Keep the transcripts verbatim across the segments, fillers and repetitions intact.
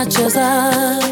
inat yazar.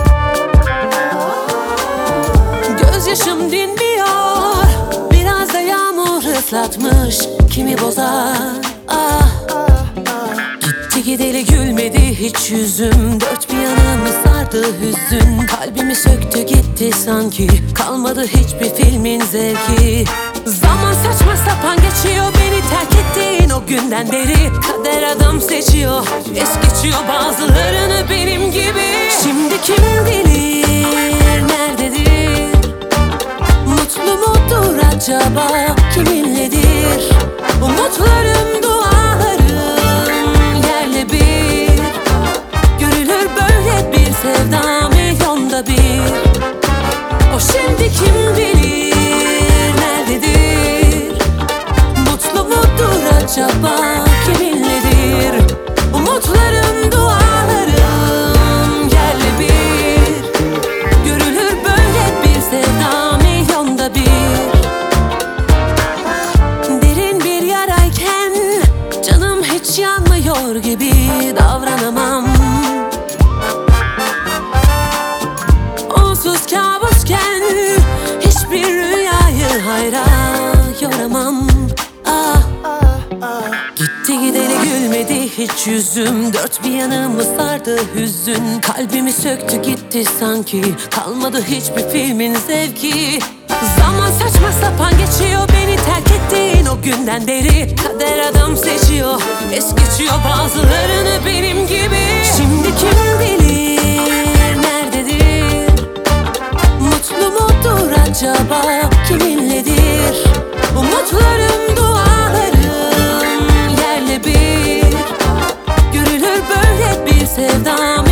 Gözyaşım dinmiyor, biraz da yağmur ıslatmış, kimi bozar. Ah, gitti gideli gülmedi hiç yüzüm, dört bir yanımı sardı hüzün. Kalbimi söktü gitti sanki, kalmadı hiçbir filmin zevki. Zaman saçma sapan geçiyor, beni terk ettiğin o günden beri. Kader adam seçiyor, es geçiyor bazılarını benim gibi. Şimdi kim bilir nerededir, mutlu mudur acaba, kiminledir? Umutlarım, dualarım yerle bir. Görülür böyle bir sevda milyonda bir. O şimdi kim bilir nerededir, mutlu mudur acaba, kiminledir? Umutlarım, dualarım yerle bir. Görülür böyle bir sevda milyonda bir. Derin bir yarayken canım hiç yanmıyor gibi davranamam. Onsuz kabusken hiçbir rüyayı hayra yoramam. Ah, gitti gideli gülmedi hiç yüzüm, dört bir yanımı sardı hüzün. Kalbimi söktü gitti sanki, kalmadı hiçbir filmin zevki. Zaman saçma sapan geçiyor, beni terk ettiğin o günden beri. Kader adam seçiyor, es geçiyor bazılarını benim gibi. Şimdi kim bilir nerededir, mutlu mudur acaba, kiminledir? Umutlarım, dualarım yerle bir. Görülür böyle bir sevda